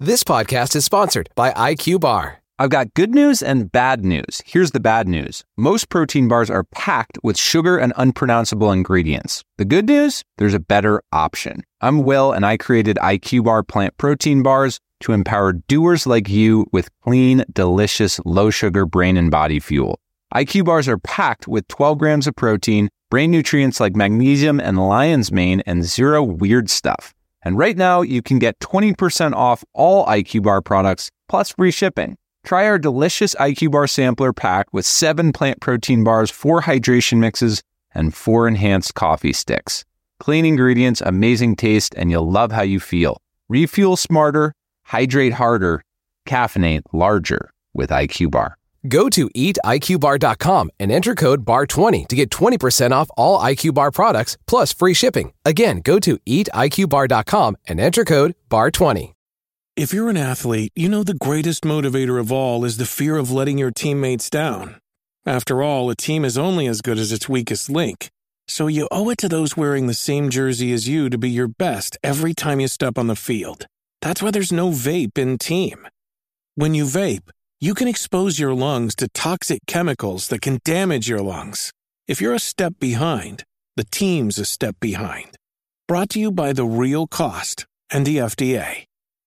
This podcast is sponsored by IQ Bar. I've got good news and bad news. Here's the bad news. Most protein bars are packed with sugar and unpronounceable ingredients. The good news? There's a better option. I'm Will, and I created IQ Bar plant protein bars to empower doers like you with clean, delicious, low-sugar brain and body fuel. IQ Bars are packed with 12 grams of protein, brain nutrients like magnesium and lion's mane, and zero weird stuff. And right now, you can get 20% off all IQ Bar products, plus free shipping. Try our delicious IQ Bar sampler pack with 7 plant protein bars, 4 hydration mixes, and 4 enhanced coffee sticks. Clean ingredients, amazing taste, and you'll love how you feel. Refuel smarter, hydrate harder, caffeinate larger with IQ Bar. Go to eatiqbar.com and enter code BAR20 to get 20% off all IQ Bar products, plus free shipping. Again, go to eatiqbar.com and enter code BAR20. If you're an athlete, you know the greatest motivator of all is the fear of letting your teammates down. After all, a team is only as good as its weakest link. So you owe it to those wearing the same jersey as you to be your best every time you step on the field. That's why there's no vape in team. When you vape, you can expose your lungs to toxic chemicals that can damage your lungs. If you're a step behind, the team's a step behind. Brought to you by The Real Cost and the FDA.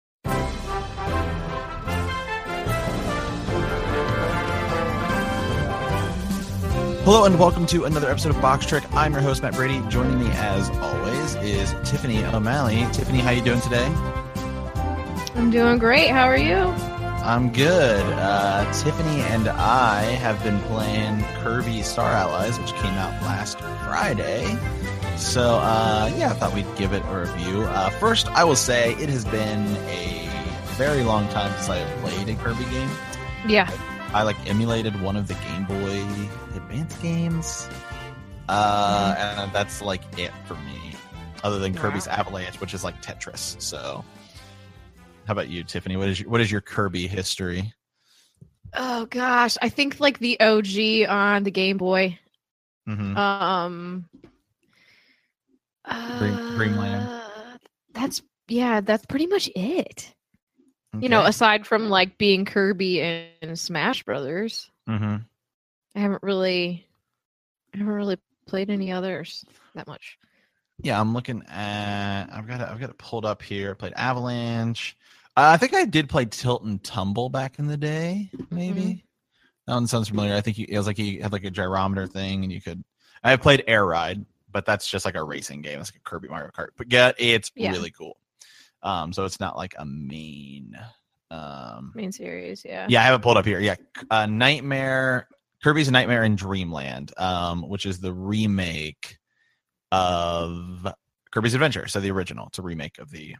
Hello and welcome to another episode of Box Trek. I'm your host, Matt Brady. Joining me, as always, is Tiffany O'Malley. Tiffany, how you doing today? I'm doing great. How are you? I'm good. Tiffany and I have been playing Kirby Star Allies, which came out last Friday. So, I thought we'd give it a review. First, I will say it has been a very long time since I have played a Kirby game. Yeah. I emulated one of the Game Boy Advance games. And that's it for me. Other than Kirby's Avalanche, which is like Tetris. So how about you, Tiffany? What is your Kirby history? Oh gosh. I think the OG on the Game Boy. Mm-hmm. Dreamland. That's pretty much it. Okay. You know, aside from being Kirby and Smash Brothers. Mm-hmm. I haven't really played any others that much. Yeah, I'm looking at. I've got it pulled up here. I played Avalanche. I think I did play Tilt and Tumble back in the day. Maybe that one sounds familiar. I think it was you had a gyrometer thing, and you could. I have played Air Ride, but that's just a racing game. It's like a Kirby Mario Kart. But it's really cool. So it's not a main series. Yeah. Yeah, I have it pulled up here. Yeah, Kirby's Nightmare in Dreamland, which is the remake of Kirby's Adventure. So the original. It's a remake of the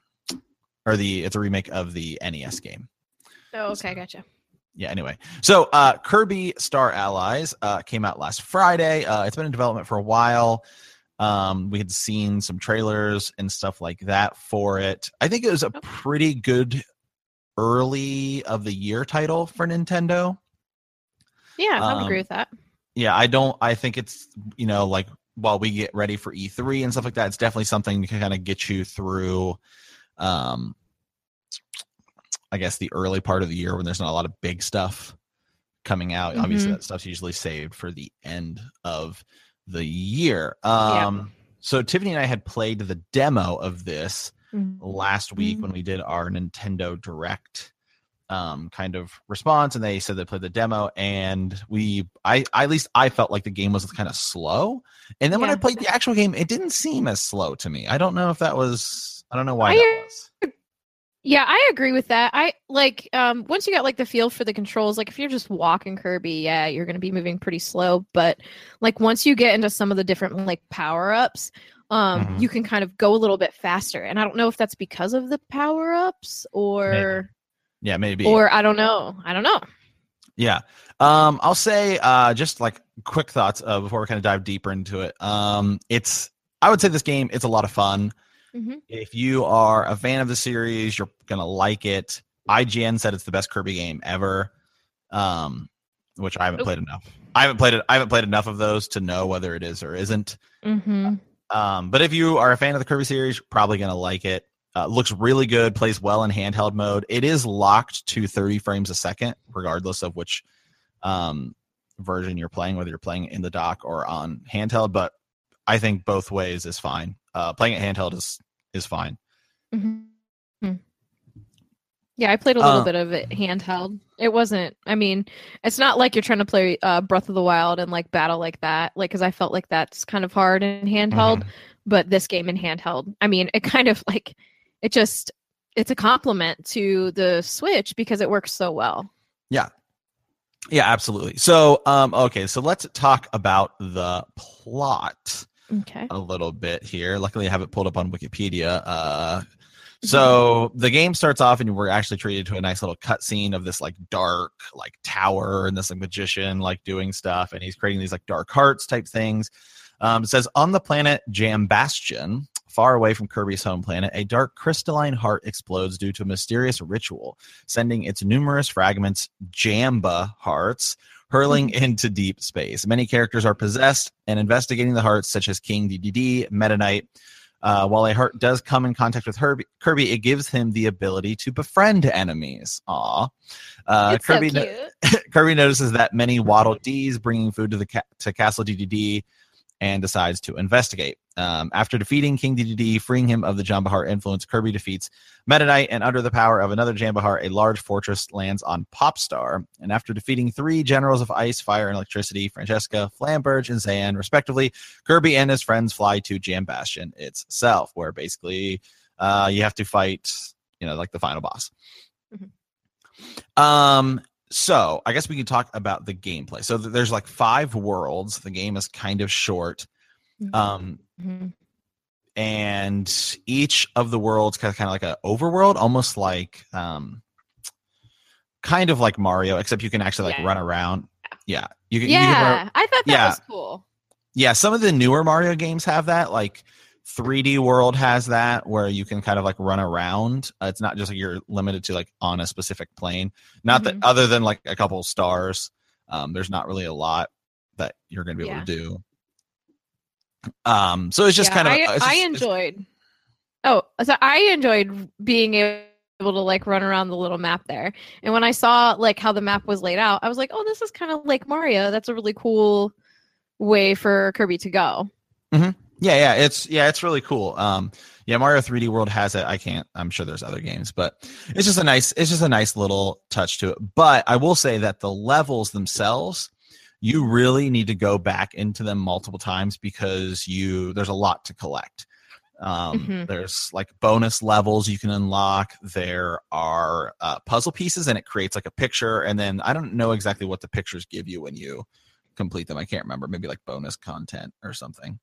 NES game. Oh, okay, gotcha. Yeah, anyway. So Kirby Star Allies came out last Friday. It's been in development for a while. We had seen some trailers and stuff like that for it. I think it was a pretty good early of the year title for Nintendo. Yeah, I would agree with that. Yeah, I think it's, while we get ready for E3 and stuff like that, it's definitely something to kind of get you through, I guess, the early part of the year when there's not a lot of big stuff coming out. Mm-hmm. Obviously, that stuff's usually saved for the end of the year. So Tiffany and I had played the demo of this last week when we did our Nintendo Direct kind of response, and they said they played the demo, and at least I felt like the game was kind of slow. And then when I played the actual game, it didn't seem as slow to me. I don't know why that was. Yeah, I agree with that. I once you get the feel for the controls, if you're just walking Kirby, you're going to be moving pretty slow. But once you get into some of the different power-ups, you can kind of go a little bit faster. And I don't know if that's because of the power-ups or maybe. Or I don't know. Yeah. I'll say just quick thoughts before we kind of dive deeper into it. I would say this game, it's a lot of fun. Mm-hmm. If you are a fan of the series, you're gonna like it. IGN said it's the best Kirby game ever, which I haven't played enough. I haven't played enough of those to know whether it is or isn't. Mm-hmm. But if you are a fan of the Kirby series, you're probably gonna like it. Looks really good, plays well in handheld mode. It is locked to 30 frames a second, regardless of which version you're playing, whether you're playing in the dock or on handheld. But I think both ways is fine. Playing it handheld is fine. Mm-hmm. Yeah, I played a little bit of it handheld. It wasn't, I mean, it's not like you're trying to play Breath of the Wild and like battle like that, like, because I felt like that's kind of hard in handheld. But this game in handheld, I mean, it kind of like, it's a compliment to the Switch because it works so well. Yeah, absolutely. So, okay, so let's talk about the plot a little bit here. Luckily, I have it pulled up on Wikipedia. So the game starts off and we're actually treated to a nice little cutscene of this like dark like tower and this like magician like doing stuff, and he's creating these like dark hearts type things. It says on the planet Jambastion, far away from Kirby's home planet, a dark crystalline heart explodes due to a mysterious ritual, sending its numerous fragments, Jamba hearts, hurling into deep space. Many characters are possessed, and investigating the hearts, such as King Dedede, Meta Knight. While a heart does come in contact with Kirby, it gives him the ability to befriend enemies. Kirby, so cute. Kirby notices that many Waddle Dees bringing food to Castle Dedede and decides to investigate. After defeating King Dedede, freeing him of the Jamba Heart influence, Kirby defeats Meta Knight, and under the power of another Jamba Heart, a large fortress lands on Popstar. And after defeating 3 generals of ice, fire, and electricity, Francesca, Flamberge, and Zan, respectively, Kirby and his friends fly to Jambastion itself, where basically you have to fight, like the final boss. So I guess we can talk about the gameplay. So there's like 5 worlds. The game is kind of short. And each of the worlds kind of like an overworld, almost like kind of like Mario, except you can actually like run around. Yeah. You can I thought that was cool. Yeah, some of the newer Mario games have that, like 3D World has that, where you can kind of like run around. It's not just like you're limited to like on a specific plane. Not that other than like a couple stars, there's not really a lot that you're going to be able to do. So it's just kind of. I enjoyed being able to like run around the little map there, and when I saw like how the map was laid out, I was like, oh, this is kind of like Mario. That's a really cool way for Kirby to go. Yeah, it's really cool. Mario 3D World has it. I'm sure there's other games, but it's just a nice little touch to it. But I will say that the levels themselves, you really need to go back into them multiple times because there's a lot to collect. There's like bonus levels you can unlock. There are puzzle pieces, and it creates like a picture. And then I don't know exactly what the pictures give you when you complete them. I can't remember. Maybe like bonus content or something.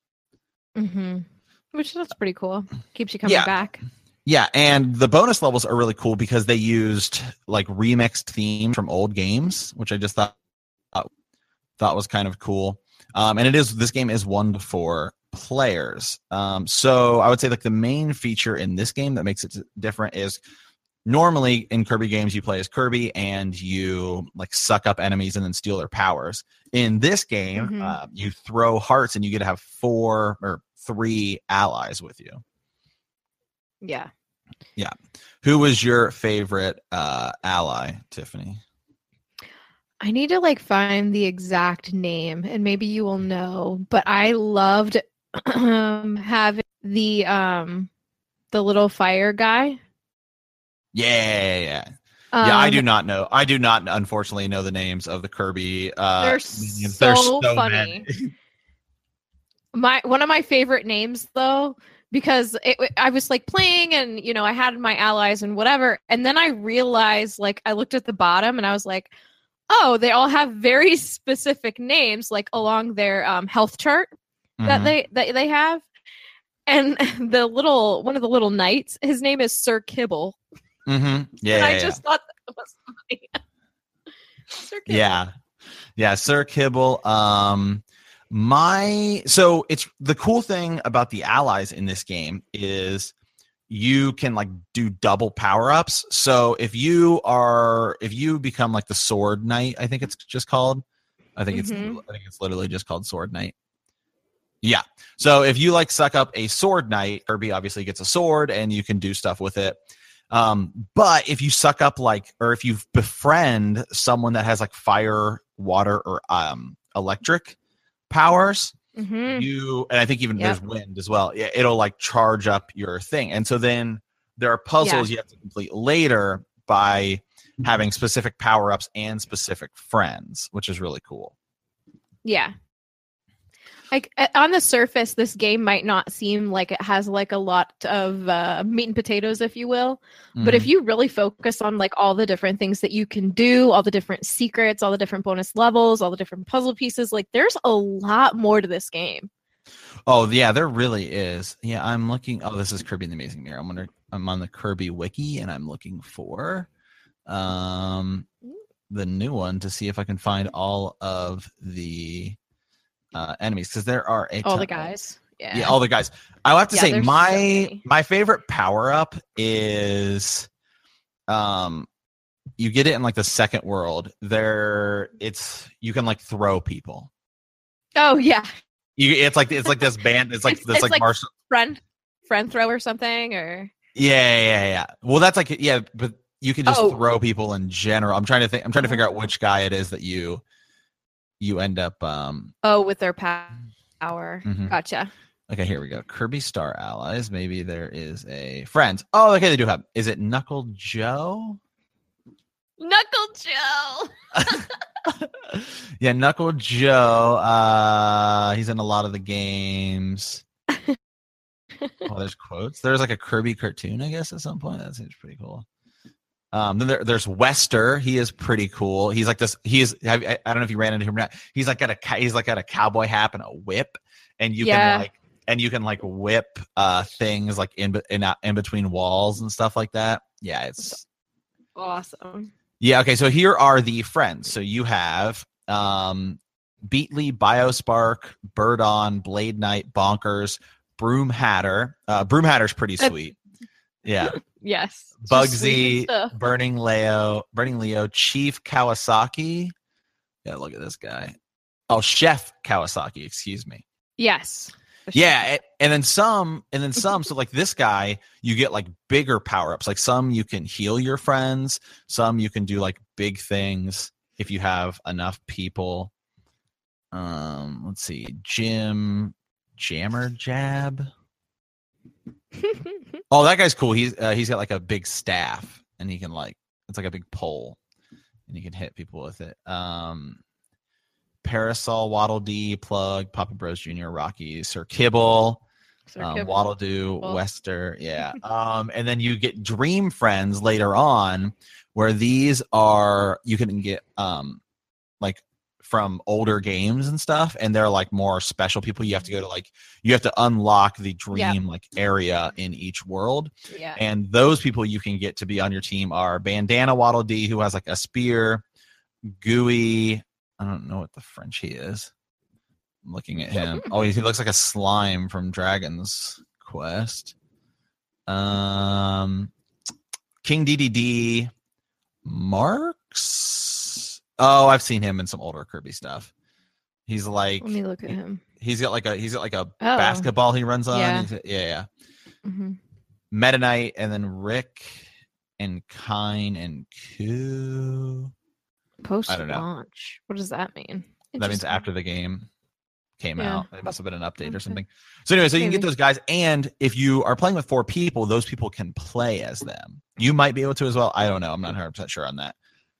Which that's pretty cool. Keeps you coming back. Yeah, and the bonus levels are really cool because they used like remixed themes from old games, which I just thought was kind of cool. And this game is 1 to 4 players. So I would say like the main feature in this game that makes it different is normally in Kirby games you play as Kirby and you like suck up enemies and then steal their powers. In this game, you throw hearts and you get to have 4 or 3 allies with you. Yeah. Who was your favorite ally, Tiffany? I need to like find the exact name, and maybe you will know. But I loved having the little fire guy. Yeah. I do not know. I do not, unfortunately, know the names of the Kirby. They're so funny. One of my favorite names, though, because I was like playing, and I had my allies and whatever, and then I realized, like, I looked at the bottom, and I was like, oh, they all have very specific names, like along their health chart that they have, and one of the little knights, his name is Sir Kibble. Yeah, I just thought that was funny. Sir Kibble. Yeah, Sir Kibble. So it's the cool thing about the allies in this game is you can like do double power-ups. So if you become like the Sword Knight, I think it's just called. I think it's literally just called Sword Knight. Yeah. So if you like suck up a sword knight, Kirby obviously gets a sword and you can do stuff with it. But if you suck up or if you befriend someone that has like fire, water, or electric powers, and I think even there's wind as well. It'll like charge up your thing. And so then there are puzzles you have to complete later by having specific power-ups and specific friends, which is really cool. Yeah. Like on the surface, this game might not seem like it has like a lot of meat and potatoes, if you will. But if you really focus on like all the different things that you can do, all the different secrets, all the different bonus levels, all the different puzzle pieces, like there's a lot more to this game. Oh yeah, there really is. Yeah, I'm looking. Oh, this is Kirby and the Amazing Mirror. I'm on the Kirby wiki and I'm looking for the new one to see if I can find all of the enemies, because there are all the guys. Yeah, all the guys. I have to say my favorite power up is you get it in like the second world. You can like throw people. Oh yeah. It's like this band. It's like this like martial friend throw or something or. Yeah. Well, that's like but you can just throw people in general. I'm trying to figure out which guy it is that you end up with their power. Gotcha. Okay, here we go. Kirby Star Allies. Maybe there is a friend. Oh, okay, they do have. Is it Knuckle Joe? Knuckle Joe. Yeah, Knuckle Joe. He's in a lot of the games. Oh, there's quotes. There's like a Kirby cartoon, I guess, at some point. That seems pretty cool. Then there's Wester. He is pretty cool. He's like this. I don't know if you ran into him or not. He's like got a cowboy hat and a whip, and you can whip things like in between walls and stuff like that. Yeah, it's awesome. Yeah. Okay. So here are the friends. So you have Beatley, Biospark, Birdon, Blade Knight, Bonkers, Broom Hatter. Broom Hatter's pretty sweet. Yeah. Yes. Bugsy, Burning Leo, Chief Kawasaki. Yeah, look at this guy. Oh, Chef Kawasaki, excuse me. Yes. Yeah, and then some. So like this guy, you get like bigger power-ups. Like some you can heal your friends, some you can do like big things if you have enough people. Let's see. Jim Jammer Jab. Oh, that guy's cool. He's got like a big staff, and he can it's like a big pole, and you can hit people with it. Parasol, Waddle Dee, Plug, Papa Bros Jr., Rocky, Sir Kibble, Waddle Doo, Wester, yeah. And then you get Dream Friends later on, where these are you can get like from older games and stuff, and they're like more special people. You have to go to you have to unlock the dream area in each world. Yeah. And those people you can get to be on your team are Bandana Waddle Dee, who has like a spear, Gooey. I don't know what the French he is. I'm looking at him. Oh, he looks like a slime from Dragon's Quest. King DDD, Marks. Oh, I've seen him in some older Kirby stuff. He's like. Let me look at him. He's got like a basketball he runs on. Yeah. Mm-hmm. Meta Knight, and then Rick and Kine and Koo. Post-launch. What does that mean? That means after the game came out. It must have been an update or something. So anyway, you can get those guys, and if you are playing with 4 people, those people can play as them. You might be able to as well. I don't know. I'm not 100% sure on that.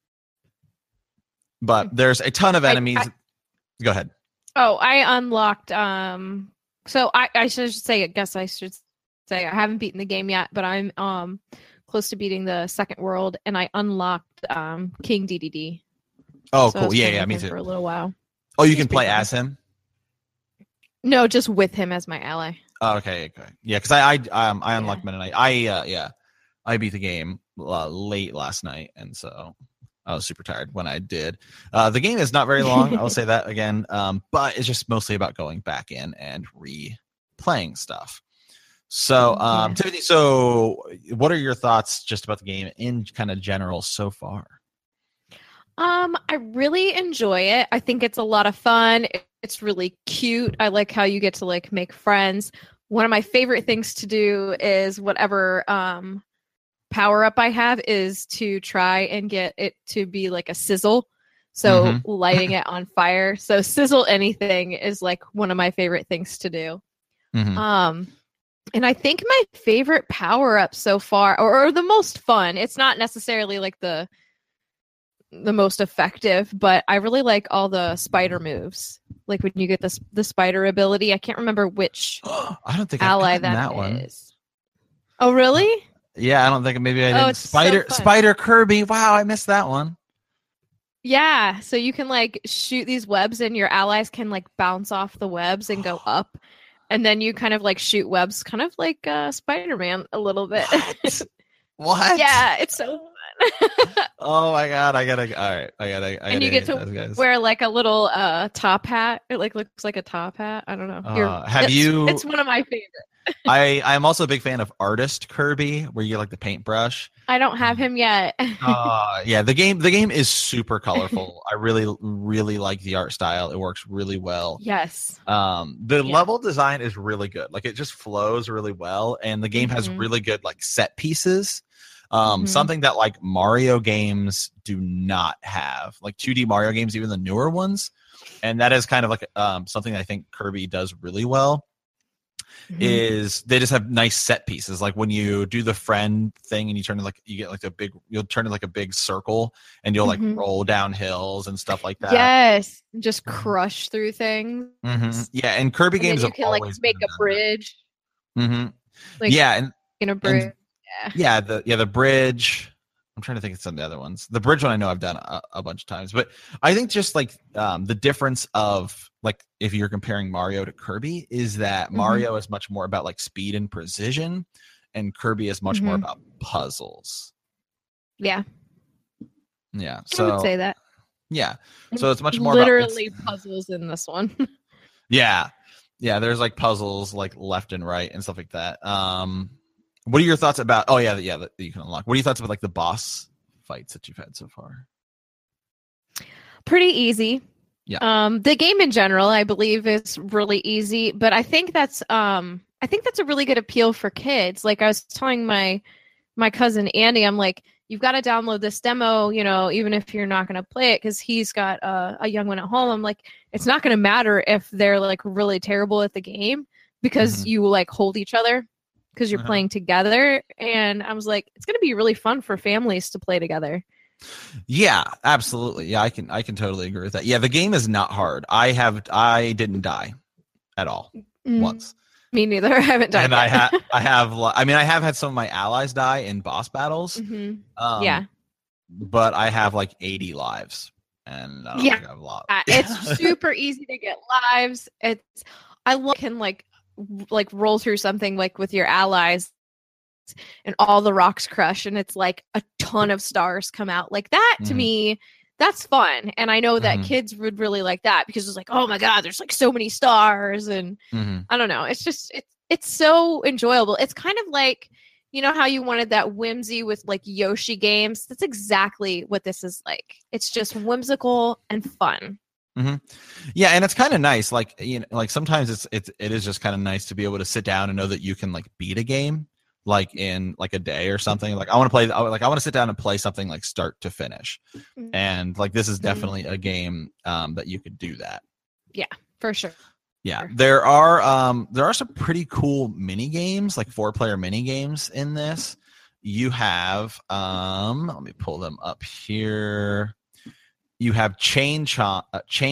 But there's a ton of enemies. Go ahead. Oh, I unlocked. So I should say. I guess I should say I haven't beaten the game yet, but I'm close to beating the second world, and I unlocked King DDD. Oh, so cool. Yeah, me too. For a little while. Oh, you can play as him? No, just with him as my ally. Oh, okay. Yeah, because I unlocked Meta Knight. I beat the game late last night, and so I was super tired when I did. The game is not very long. I will say that again, but it's just mostly about going back in and replaying stuff. So, Tiffany, so what are your thoughts just about the game in kind of general so far? I really enjoy it. I think it's a lot of fun. It's really cute. I like how you get to like make friends. One of my favorite things to do is whatever power up I have is to try and get it to be like a sizzle. So lighting it on fire. So sizzle anything is like one of my favorite things to do. And I think my favorite power up so far, or the most fun, it's not necessarily like the most effective, but I really like all the spider moves. Like when you get the spider ability, I can't remember which I don't think ally I've that one is. Oh, really? Yeah, I don't think maybe I didn't. It's so Spider Kirby. Wow, I missed that one. Yeah, so you can like shoot these webs and your allies can like bounce off the webs and go up. And then you kind of like shoot webs, kind of like Spider-Man a little bit. What? Yeah, it's so fun. Oh my god, I gotta. And you get to wear like a little top hat. It like looks like a top hat. I don't know. It's one of my favorite. I'm also a big fan of Artist Kirby, where you get like the paintbrush. I don't have him yet. Yeah, the game is super colorful. I really like the art style. It works really well. Yes. The level design is really good. Like it just flows really well, and the game has really good like set pieces. Something that like Mario games do not have, like 2D Mario games, even the newer ones. And that is kind of like something I think Kirby does really well. Is they just have nice set pieces. Like when you do the friend thing and you turn it you'll turn it like a big circle and you'll like roll down hills and stuff like that. Yes. Just crush through things. Yeah. And Kirby games you can like make a bridge. Like, yeah. And in a bridge. The bridge. I'm trying to think of some of the other ones. The bridge one I know I've done a bunch of times, but I think just like the difference of like if you're comparing Mario to Kirby is that Mario is much more about like speed and precision, and Kirby is much more about puzzles. Yeah. Yeah. So I would say that. Yeah. So it's much more literally puzzles in this one. Yeah. Yeah. There's like puzzles like left and right and stuff like that. What are your thoughts about? Oh yeah, that you can unlock. What are your thoughts about like the boss fights that you've had so far? Pretty easy. Yeah. The game in general, I believe, is really easy, but I think that's a really good appeal for kids. Like I was telling my cousin Andy, I'm like, you've got to download this demo, you know, even if you're not going to play it, because he's got a young one at home. I'm like, it's not going to matter if they're like really terrible at the game because you like hold each other. Because you're playing together, and I was like, it's going to be really fun for families to play together. Yeah, absolutely. Yeah, I can totally agree with that. Yeah, the game is not hard. I didn't die at all once. Me neither. I haven't died. And yet. I have had some of my allies die in boss battles. Yeah, but I have like 80 lives, and I don't think I have a lot. It's super easy to get lives. Can like roll through something like with your allies and all the rocks crush and it's like a ton of stars come out like that. To me, that's fun, and I know that kids would really like that because it's like, oh my god, there's like so many stars, and I don't know, it's just it's so enjoyable. It's kind of like, you know how you wanted that whimsy with like Yoshi games? That's exactly what this is like. It's just whimsical and fun. Yeah, and it's kind of nice. Like, you know, like sometimes it is just kind of nice to be able to sit down and know that you can like beat a game like in like a day or something. Like I want to sit down and play something like start to finish, and like this is definitely a game that you could do that. Yeah, for sure. Yeah, there are some pretty cool mini games, like 4-player mini games in this. You have let me pull them up here. You have Chop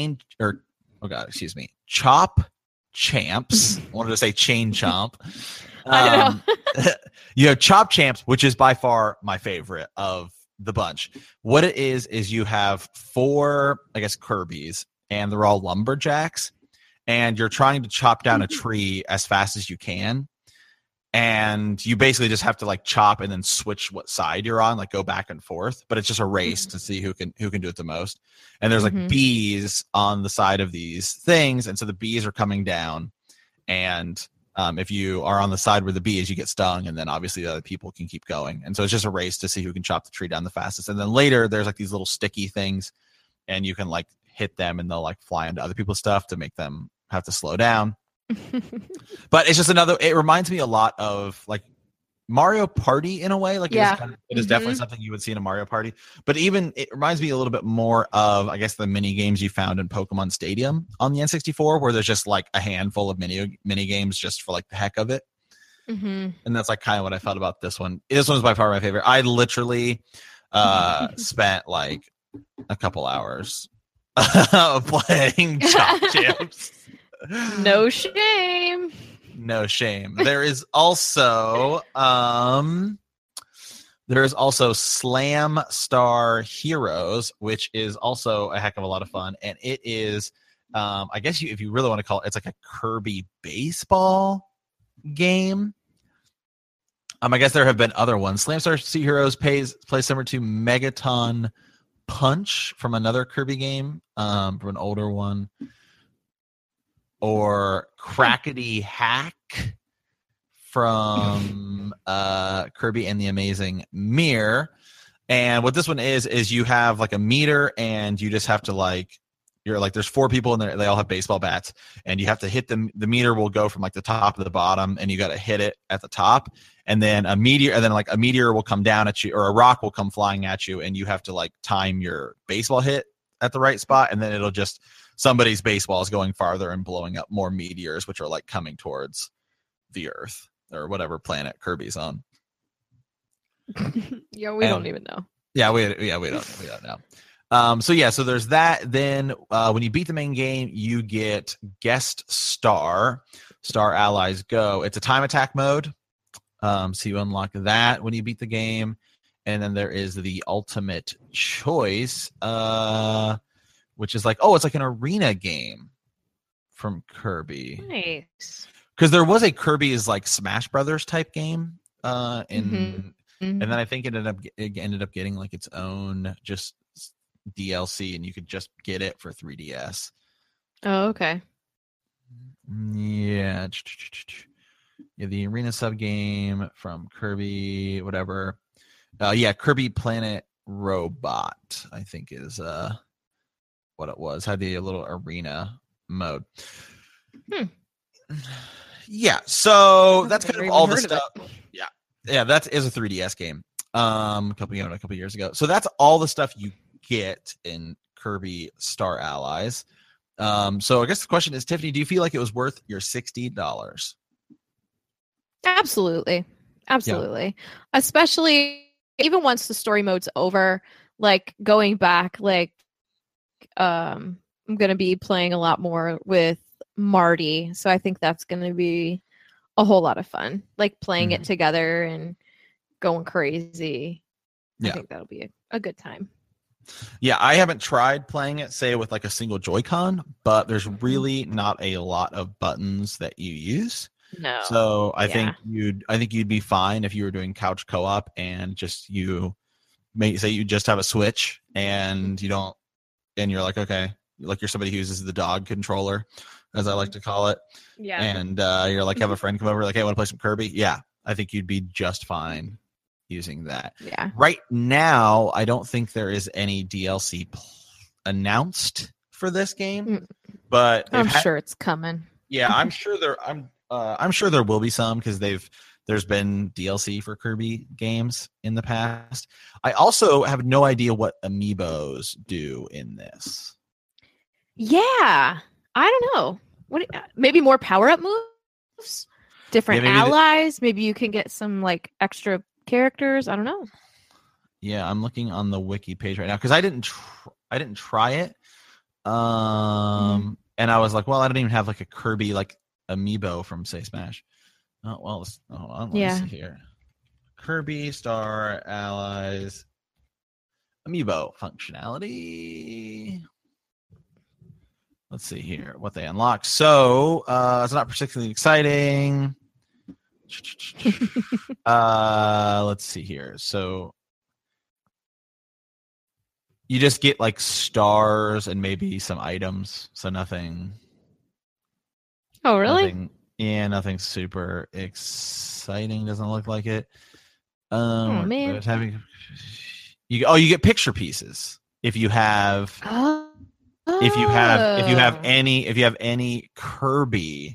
Champs. I wanted to say Chain Chomp. I know. You have Chop Champs, which is by far my favorite of the bunch. What it is you have 4, I guess, Kirby's, and they're all lumberjacks, and you're trying to chop down a tree as fast as you can. And you basically just have to like chop and then switch what side you're on, like go back and forth. But it's just a race to see who can do it the most. And there's like bees on the side of these things, and so the bees are coming down. And if you are on the side where the bee is, you get stung, and then obviously the other people can keep going. And so it's just a race to see who can chop the tree down the fastest. And then later there's like these little sticky things, and you can like hit them and they'll like fly into other people's stuff to make them have to slow down. But it's just it reminds me a lot of like Mario Party in a way. Like it is definitely something you would see in a Mario Party, but even it reminds me a little bit more of, I guess, the mini games you found in Pokemon Stadium on the N64, where there's just like a handful of mini games just for like the heck of it. And that's like kind of what I felt about this one. This one's by far my favorite. I literally spent like a couple hours playing Chop Champs. No shame. No shame. There is also Slam Star Heroes, which is also a heck of a lot of fun, and it is I guess if you really want to call it, it's like a Kirby baseball game. I guess there have been other ones. Slam Star Heroes plays similar to Megaton Punch from another Kirby game, from an older one. Or Crackety Hack from Kirby and the Amazing Mirror. And what this one is you have like a meter, and you just have to there's 4 people in there. They all have baseball bats, and you have to hit them. The meter will go from like the top to the bottom, and you got to hit it at the top. And then a meteor will come down at you, or a rock will come flying at you, and you have to like time your baseball hit at the right spot, and then it'll just somebody's baseball is going farther and blowing up more meteors, which are like coming towards the Earth or whatever planet Kirby's on. Yeah, we don't even know. Yeah, we don't know. So there's that. Then when you beat the main game, you get Guest Star Allies Go. It's a time attack mode. So you unlock that when you beat the game. And then there is the Ultimate Choice, which is like, it's like an arena game from Kirby. Nice. Because there was a Kirby's like Smash Brothers type game, and then I think it ended up getting like its own just DLC, and you could just get it for 3DS. Oh, okay. Yeah, the arena sub game from Kirby, whatever. Kirby Planet Robot, I think is what it was. Had the little arena mode. Yeah, so that's kind of all the stuff. Yeah, that is a 3DS game. A couple years ago. So that's all the stuff you get in Kirby Star Allies. So I guess the question is, Tiffany, do you feel like it was worth your $60? Absolutely. Yeah. Especially even once the story mode's over, like going back, like I'm going to be playing a lot more with Marty. So I think that's going to be a whole lot of fun, like playing it together and going crazy. I think that'll be a good time. Yeah, I haven't tried playing it, say, with like a single Joy-Con, but there's really not a lot of buttons that you use. No. So I think you'd be fine if you were doing couch co-op and just you just have a Switch and you're like, okay, like you're somebody who uses the dog controller, as I like to call it. Yeah. And you're like, have a friend come over, like, hey, I want to play some Kirby. Yeah, I think you'd be just fine using that. Yeah. Right now, I don't think there is any DLC announced for this game, but I'm sure it's coming. Yeah, I'm sure there will be some, because there's been DLC for Kirby games in the past. I also have no idea what amiibos do in this. Yeah, I don't know. Maybe more power-up moves, different allies. Maybe you can get some like extra characters. I don't know. Yeah, I'm looking on the wiki page right now because I didn't try it. And I was like, well, I don't even have like a Kirby like amiibo from, say, Smash. Oh well, hold on. Let me see here. Kirby Star Allies amiibo functionality. Let's see here what they unlock. So it's not particularly exciting. Let's see here. So you just get like stars and maybe some items. So nothing. Oh, really? Nothing super exciting. Doesn't look like it. Oh man! You get picture pieces if you have. Oh, if you have any Kirby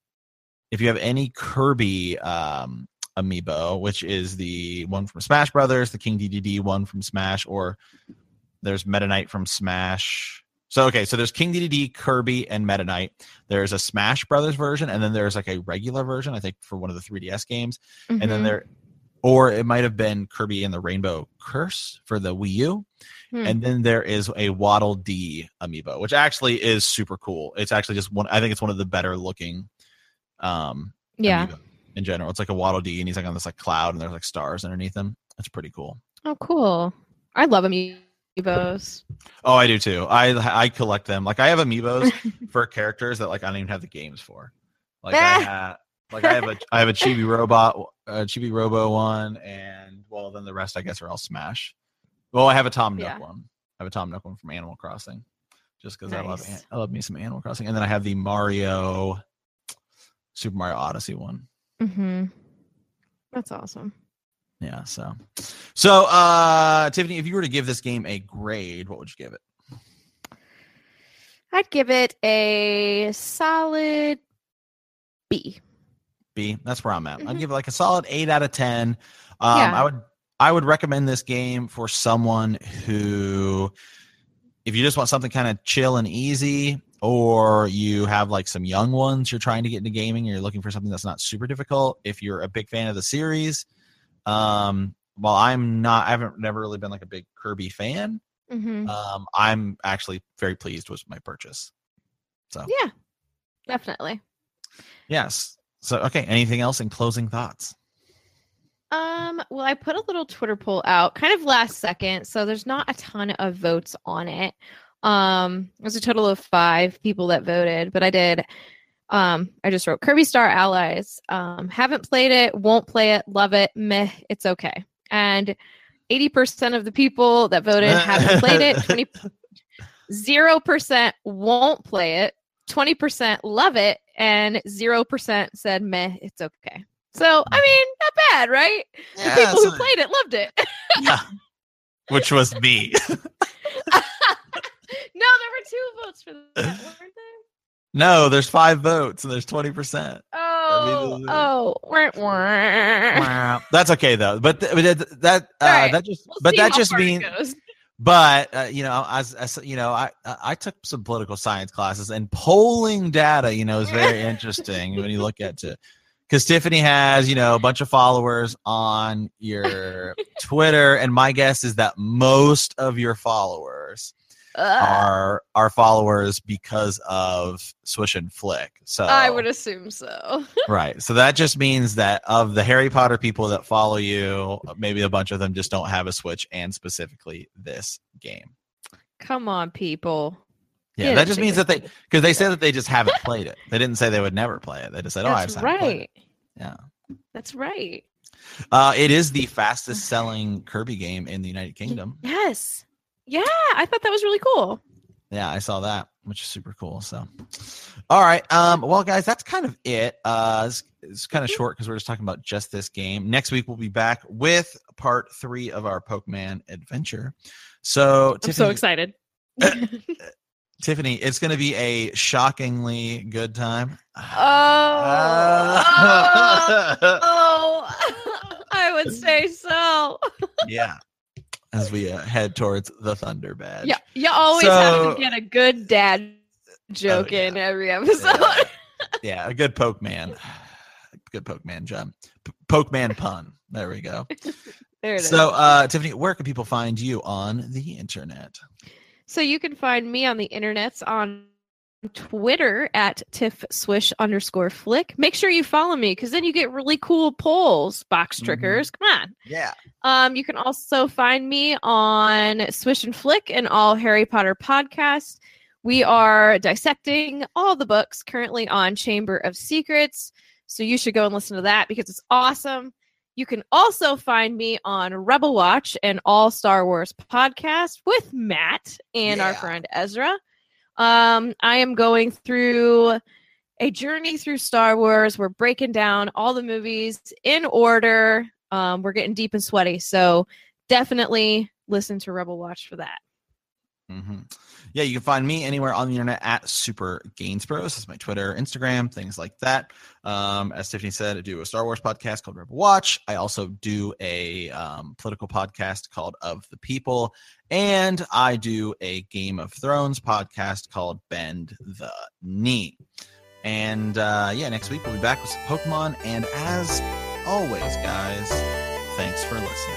amiibo, which is the one from Smash Brothers, the King DDD one from Smash, or there's Meta Knight from Smash. So there's King DDD, Kirby, and Meta Knight. There's a Smash Brothers version, and then there's like a regular version, I think, for one of the 3DS games. Mm-hmm. And then or it might have been Kirby and the Rainbow Curse for the Wii U. And then there is a Waddle Dee amiibo, which actually is super cool. It's actually just I think it's one of the better looking amiibo in general. It's like a Waddle Dee, and he's like on this like cloud, and there's like stars underneath him. It's pretty cool. Oh, cool. I love amiibos. Oh, I do too. I collect them. Like I have amiibos for characters that like I don't even have the games for. Like I have a Chibi Robo one, and well, then the rest I guess are all Smash. Well, I have a Tom Nook one. I have a Tom Nook one from Animal Crossing, just because I love me some Animal Crossing, and then I have the Super Mario Odyssey one. Mm-hmm. That's awesome. Yeah. So, Tiffany, if you were to give this game a grade, what would you give it? I'd give it a solid B. B. That's where I'm at. I'd give it like a solid 8 out of 10. I would recommend this game for someone who, if you just want something kind of chill and easy, or you have like some young ones you're trying to get into gaming, and you're looking for something that's not super difficult. If you're a big fan of the series, while I've never really been like a big Kirby fan. Mm-hmm. I'm actually very pleased with my purchase. So yeah, definitely. Yes. So, okay. Anything else in closing thoughts? Well, I put a little Twitter poll out kind of last second, so there's not a ton of votes on it. There's a total of 5 people that voted, but I just wrote Kirby Star Allies. Haven't played it, won't play it, love it, meh, it's okay. And 80% of the people that voted haven't played it, 0% won't play it, 20% love it, and 0% said meh, it's okay. So, I mean, not bad, right? Yeah, the people who played it loved it. Yeah. Which was me. No, there were 2 votes for that, weren't there? No, there's 5 votes, and there's 20%. That's okay though. But that just means. But I took some political science classes, and polling data, is very interesting when you look at it. Because Tiffany has, a bunch of followers on your Twitter, and my guess is that most of your followers are followers because of Swish and Flick. So I would assume so. Right. So that just means that of the Harry Potter people that follow you, maybe a bunch of them just don't have a Switch, and specifically this game. Come on, people. Yeah, that just means that because they said that they just haven't played it. They didn't say they would never play it. They just said, I just haven't played it. Yeah. That's right. It is the fastest selling Kirby game in the United Kingdom. Yes. Yeah, I thought that was really cool. Yeah, I saw that, which is super cool. So, all right. Well, guys, that's kind of it. It's kind of short because we're just talking about just this game. Next week, we'll be back with part 3 of our Pokemon adventure. So, I'm so excited. Tiffany, it's going to be a shockingly good time. I would say so. Yeah. As we head towards the Thunder Badge. Yeah, you always have to get a good dad joke in every episode. Yeah, a good Pokemon. Good Pokemon, John. Pokemon pun. There we go. There it is. So, Tiffany, where can people find you on the internet? So you can find me on the internets on Twitter at @TiffSwish_Flick. Make sure you follow me because then you get really cool polls, box triggers. Come on. Yeah. You can also find me on Swish and Flick and all Harry Potter podcasts. We are dissecting all the books currently on Chamber of Secrets. So you should go and listen to that because it's awesome. You can also find me on Rebel Watch and All Star Wars podcast with Matt and our friend Ezra. I am going through a journey through Star Wars. We're breaking down all the movies in order. We're getting deep and sweaty. So definitely listen to Rebel Watch for that. Mm-hmm. Yeah, you can find me anywhere on the internet at Super Gainsborough. This is my Twitter, Instagram, things like that. As Tiffany said, I do a Star Wars podcast called Rebel Watch. I also do a political podcast called Of the People. And I do a Game of Thrones podcast called Bend the Knee. And next week we'll be back with some Pokemon. And as always, guys, thanks for listening.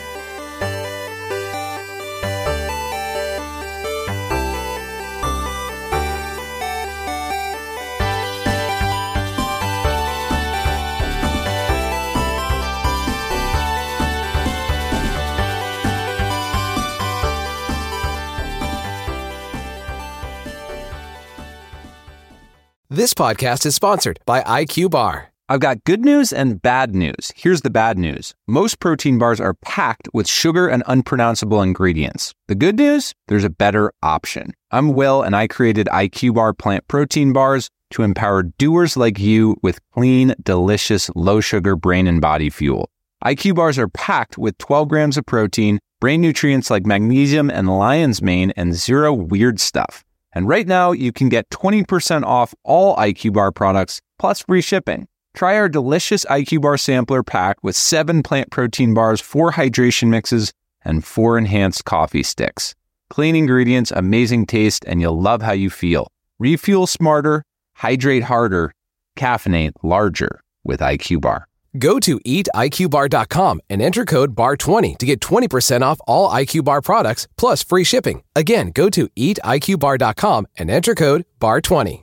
This podcast is sponsored by IQ Bar. I've got good news and bad news. Here's the bad news. Most protein bars are packed with sugar and unpronounceable ingredients. The good news? There's a better option. I'm Will, and I created IQ Bar plant protein bars to empower doers like you with clean, delicious, low-sugar brain and body fuel. IQ Bars are packed with 12 grams of protein, brain nutrients like magnesium and lion's mane, and zero weird stuff. And right now, you can get 20% off all IQ Bar products, plus free shipping. Try our delicious IQ Bar sampler pack with 7 plant protein bars, 4 hydration mixes, and 4 enhanced coffee sticks. Clean ingredients, amazing taste, and you'll love how you feel. Refuel smarter, hydrate harder, caffeinate larger with IQ Bar. Go to eatiqbar.com and enter code BAR20 to get 20% off all IQ Bar products, plus free shipping. Again, go to eatiqbar.com and enter code BAR20.